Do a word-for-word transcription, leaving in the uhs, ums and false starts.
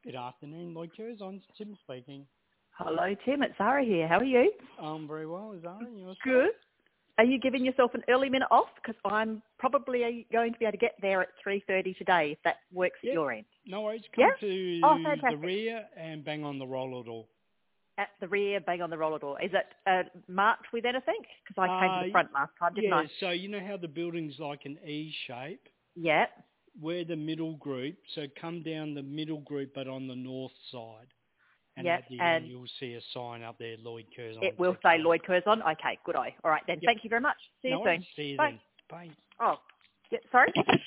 Good afternoon, Lloyd Curzon. Tim speaking. Hello, Tim. It's Zara here. How are you? I'm very well, Zara. Yourself? Good. Are you giving yourself an early minute off? Because I'm probably going to be able to get there at three thirty today, if that works Yeah. at your end. No worries. Come Yeah? to Oh, the fantastic. rear and bang on the roller door. At the rear, bang on the roller door. Is it uh, marked with anything? Because I came to Uh, the front last time, didn't yeah, I? so you know how the building's like an E shape? Yeah. We're the middle group, so come down the middle group but on the north side. And Yeah. at the end And you'll see a sign up there, Lloyd it Curzon will say Textiles. Lloyd Curzon. Okay, good eye. All right then. Yep. Thank you very much. See you No worries. soon. See you Bye. then. Bye. Oh, yeah, sorry?